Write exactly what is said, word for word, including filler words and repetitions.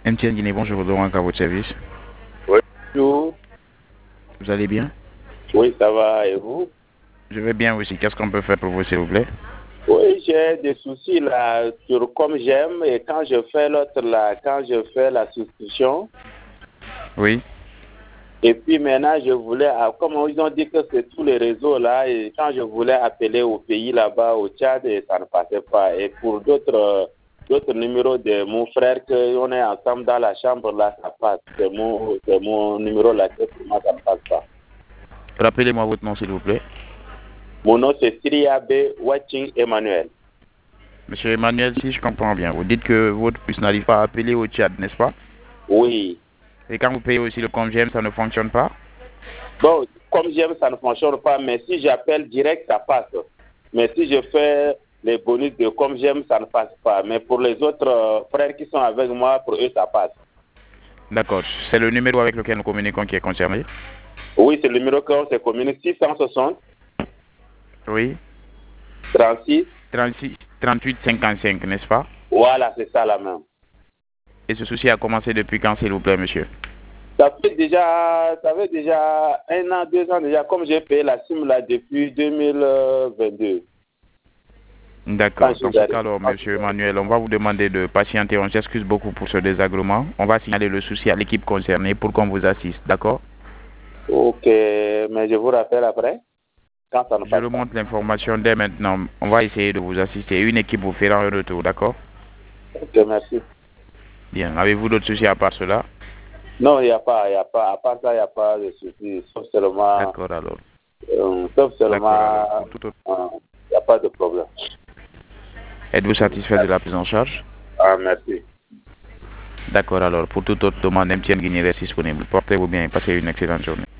M T N Guinée, bonjour, Laurent à votre service. Oui, bonjour. Vous allez bien? Oui, ça va, et vous? Je vais bien aussi. Qu'est-ce qu'on peut faire pour vous, s'il vous plaît? Oui, j'ai des soucis là sur comme j'aime et quand je fais l'autre là, quand je fais la souscription, Oui. et puis maintenant je voulais, ah, comme ils ont dit que c'est tous les réseaux là, et quand je voulais appeler au pays là-bas, au Tchad, et ça ne passait pas. Et pour d'autres euh, d'autres numéros de mon frère, qu'on est ensemble dans la chambre là, ça passe. C'est mon, c'est mon numéro là, que pour moi ça ne passe pas. Rappelez-moi votre nom, s'il vous plaît. Mon nom c'est Siriabe Watching Emmanuel. Monsieur Emmanuel, si je comprends bien, vous dites que votre puce n'arrive pas à appeler au Tchad, n'est-ce pas? Oui. Et quand vous payez aussi le compte G M, ça ne fonctionne pas? Bon, comme j'aime, ça ne fonctionne pas, mais si j'appelle direct, ça passe. Mais si je fais les bonus de comme j'aime, ça ne passe pas. Mais pour les autres euh, frères qui sont avec moi, pour eux, ça passe. D'accord. C'est le numéro avec lequel nous communiquons qui est concerné? Oui, c'est le numéro qu'on se communique, six cent soixante, Oui. trente-six. trente-six, trente-huit, cinquante-cinq, n'est-ce pas? Voilà, c'est ça la même. Et ce souci a commencé depuis quand, s'il vous plaît, monsieur? Ça fait déjà, ça fait déjà un an, deux ans déjà, comme j'ai payé la SIM là depuis deux mille vingt-deux. D'accord. Dans ce cas, alors, monsieur Emmanuel, on va vous demander de patienter. On s'excuse beaucoup pour ce désagrément. On va signaler le souci à l'équipe concernée pour qu'on vous assiste. D'accord? Ok, mais je vous rappelle après, quand ça ne Je passe pas. remonte l'information dès maintenant. On va essayer de vous assister. Une équipe vous fera un retour, d'accord? Ok, merci. Bien. Avez-vous d'autres soucis à part cela? Non, il n'y a pas, il n'y a pas, à part ça, il n'y a pas de souci, sauf seulement, D'accord alors. euh, sauf D'accord alors. seulement, Pour tout autre... euh, il n'y a pas de problème. Êtes-vous satisfait de la prise en charge? Ah, merci. D'accord alors. Pour toute autre demande, M T N Guinée reste disponible. Portez-vous bien et passez une excellente journée.